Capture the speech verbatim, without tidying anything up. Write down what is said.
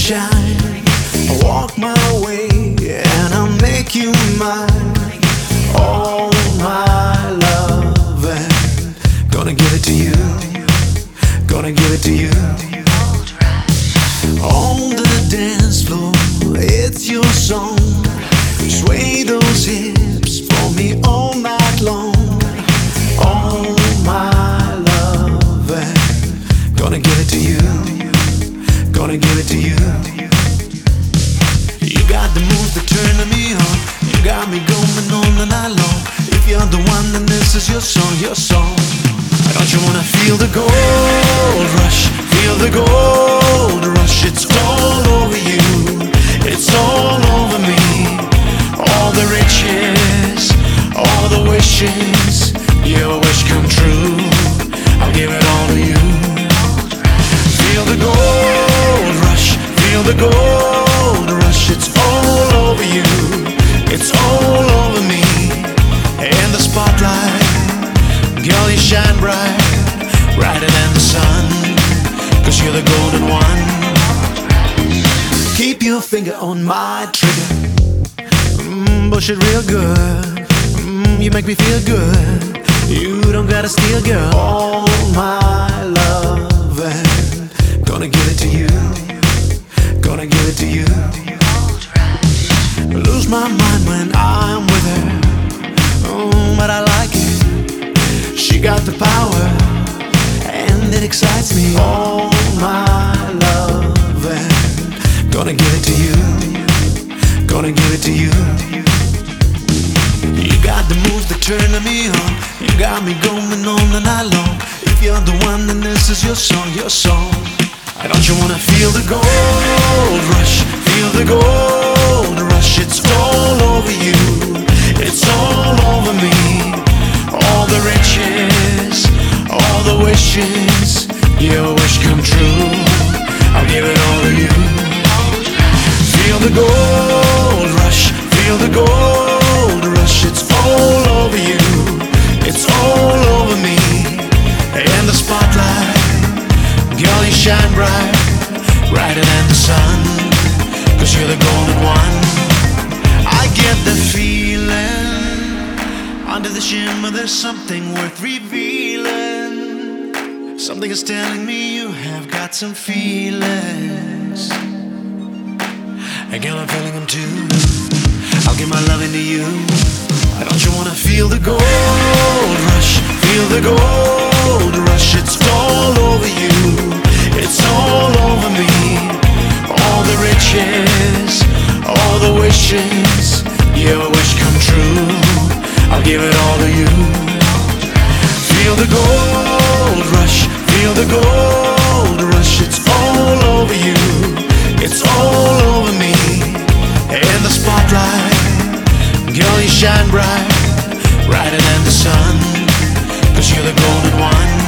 shine. I walk my way and I'll make you mine. All my love and gonna give it to you. Gonna give it to you. On the dance floor, it's your song. Sway those hips for me all night long. All my love and gonna give it to you. Gonna give it to you. You got the moves that turn me on. You got me going on the night long. If you're the one, then this is your song, your song. Don't you wanna feel the gold rush? Feel the gold rush. It's all over you. It's all over me. All the riches, all the wishes. Your wish come true. I'll give it all to you. Feel the gold rush. Feel the gold rush. It's all over you. It's all over me. In the spotlight, girl, you shine bright, brighter than the sun, 'cause you're the golden one. Keep your finger on my trigger, mm, push it real good, mm, you make me feel good. You don't gotta steal, girl, all my love and gonna give it to you. Gonna give it to you. Lose my mind when I'm with her, oh, but I like it. She got the power, and it excites me. All my love, and gonna give it to you. Gonna give it to you. You got the moves that turn me on. You got me going on the night long. If you're the one, then this is your song, your song. Don't you wanna feel the gold rush? Feel the gold rush. It's all over you. It's all over me. All the riches, all the wishes. Your wish come true. I'll give it all to you. Feel the gold rush. Feel the gold rush. It's all over you. It's all over me. In the spotlight, girl, you shine bright, brighter than the sun, 'cause you're the golden one. I get the feeling under the shimmer there's something worth revealing. Something is telling me you have got some feelings. And girl, I'm feeling them too. I'll give my loving to you. Don't you wanna feel the gold rush? Feel the gold rush. It's all over you. It's all over me. All the riches, all the wishes. Your wish come true. I'll give it all to you. Feel the gold rush. Feel the gold rush. It's all over you. It's all over me. In the spotlight, girl, you shine bright, brighter than the sun, 'cause you're the golden one.